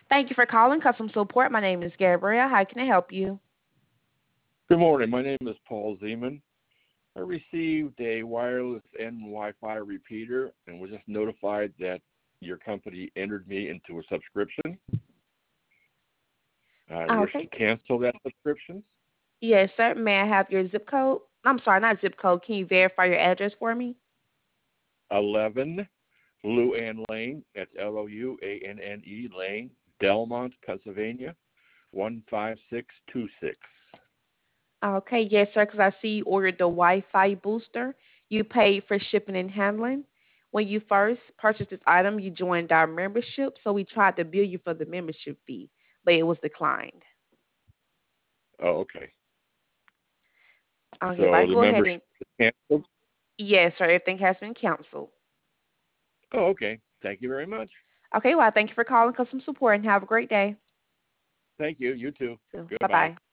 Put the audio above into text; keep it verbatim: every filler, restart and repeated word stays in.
Thank you for calling Custom Support. My name is Gabrielle. How can I help you? Good morning. My name is Paul Zeman. I received a wireless and Wi-Fi repeater and was just notified that your company entered me into a subscription. I wish Okay. to cancel that subscription. Yes, sir. May I have your zip code? I'm sorry, not zip code. Can you verify your address for me? eleven Luann Lane, that's L O U A N N E Lane, Delmont, Pennsylvania, one five six two six. Okay, yes, sir, because I see you ordered the Wi-Fi booster. You paid for shipping and handling. When you first purchased this item, you joined our membership, so we tried to bill you for the membership fee, but it was declined. Oh, okay. Okay, if I So the go ahead and membership is canceled? yes, sir, everything has been canceled. Oh, okay. Thank you very much. Okay, well, thank you for calling customer support and have a great day. Thank you. You too. So, bye Goodbye. bye.